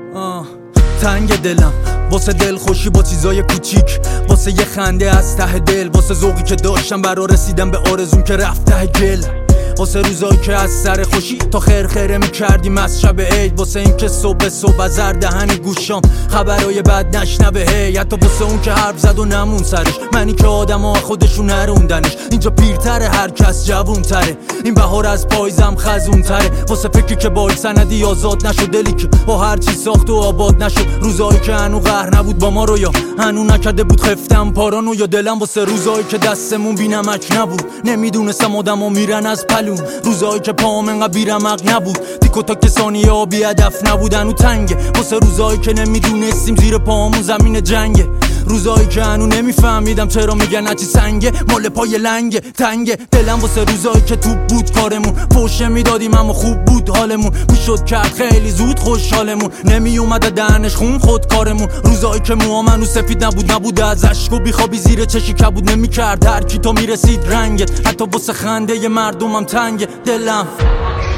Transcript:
تنگ دلم واسه دل خوشی با چیزای کوچیک، واسه یه خنده از ته دل، واسه ذوقی که داشتم برا رسیدم به آرزوم که رفت ته گل، واسه روزایی که از سر خوشی تا خیر میکردیم از شب عید، واسه این که صبح از هر دهن گوشام خبرای بد نشنوه هی، حتی واسه اون که حرف زد و نمون سرش، منی که آدما خودشون نروندنش، اینجا پیرتره هر کس جوونتره، این بهار از پاییزم خزونتره، واسه فکری که با سندی آزاد نشد، دلی که با هر چی ساخت و آباد نشد، روزایی که هنو قهر نبود با ما رو، یا هنو نکرده بود خفتم پارانو، یا دلم واسه روزایی که دستمون بی‌نمک نبود، نمیدونستم آدما میرن از پلون، روزایی که پام انقدر بی‌رمق نبود، تیک و تاک ثانیه ها بی هدف نبودن و تنگه، واسه روزایی که نمیدونستیم زیر پامون زمین جنگه، روزایی که هنو نمیفهمیدم چرا میگن هرچی سنگه مال پای لنگه تنگه، دلم واسه روزایی که توپ بود کارمون، پوشه میدادیم اما خوب بود حالمون، میشد کرد خیلی زود خوشحالمون، نمیومد دهنش خون خود کارمون، روزایی که موامنو سفید نبود از اشک و بیخوابی زیر چشی کبود، نمیکرد هر کی تو میرسید رنگت، حتی واسه خنده ی مردمم تنگه دلم.